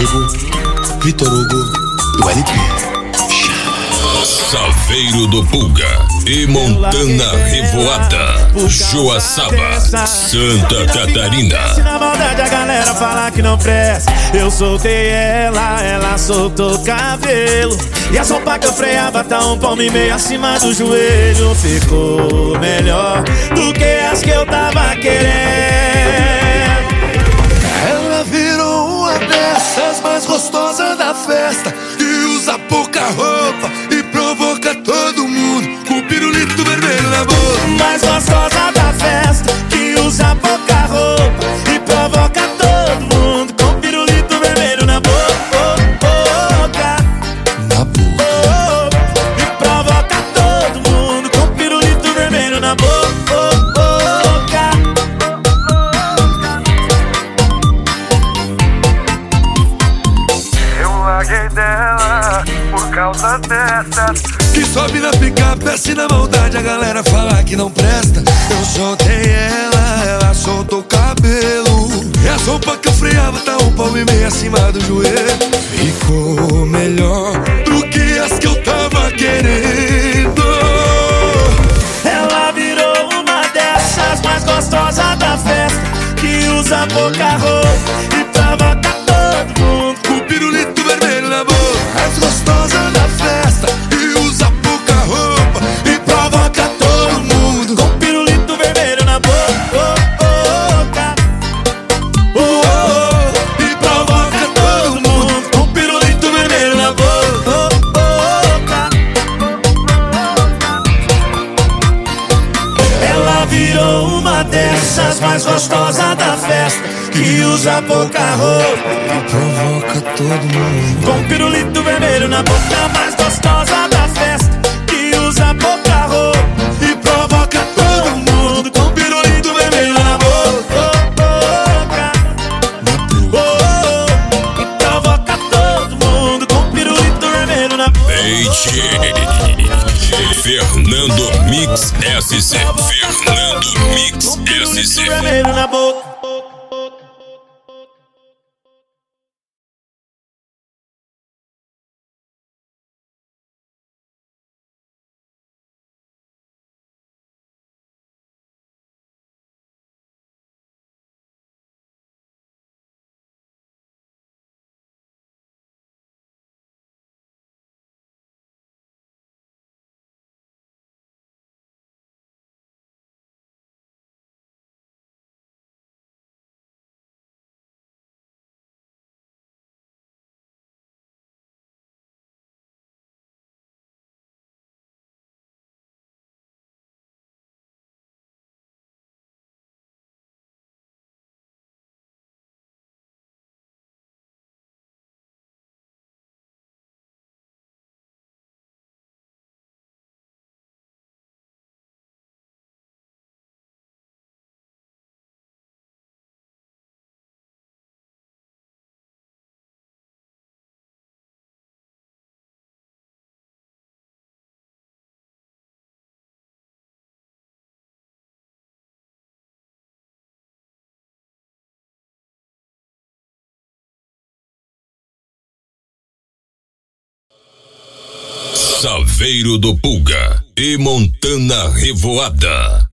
Diego, Vitor Hugo e o LP. Saveiro do Pulga e Montana Revoada, Joaçaba, Santa Catarina. Se na maldade a galera falar que não presta, eu soltei ela soltou cabelo. E a sopa que eu freava tá um palmo e meio acima do joelho. Ficou melhor do que as que eu tava querendo. Ela virou uma dessas mais gostosas da festa, que usa pouca roupa e provoca todo mundo com o pirulito vermelho na boca. Mais gostosa da festa, que usa pouca roupa e provoca todo mundo com o pirulito vermelho na boca. Na boca. E provoca todo mundo com o pirulito vermelho na boca. Eu larguei dela por causa dessas Que sobe na picape, desce na maldade, a galera fala que não presta. Eu soltei ela soltou o cabelo. E a sopa que eu freava tá um palmo e meio acima do joelho. Ficou melhor do que as que eu tava querendo. Ela virou uma dessas mais gostosas da festa, que usa pouca roupa e provoca todo mundo Com o pirulito vermelho na boca. Mais gostosa da festa, e usa pouca roupa e provoca todo mundo com o pirulito vermelho na boca. e provoca todo mundo Com o pirulito vermelho na boca. Ela virou uma dessas mais gostosas da festa, que usa pouca roupa e provoca todo mundo. com o pirulito vermelho na boca. Mais gostosa da festa, que usa pouca roupa E provoca todo mundo com o pirulito vermelho na boca. E provoca todo mundo com o pirulito vermelho na boca. Fernando Mix SC. Fernando Mix SC. Vermelho na boca. Saveiro do Pulga e Montana Revoada.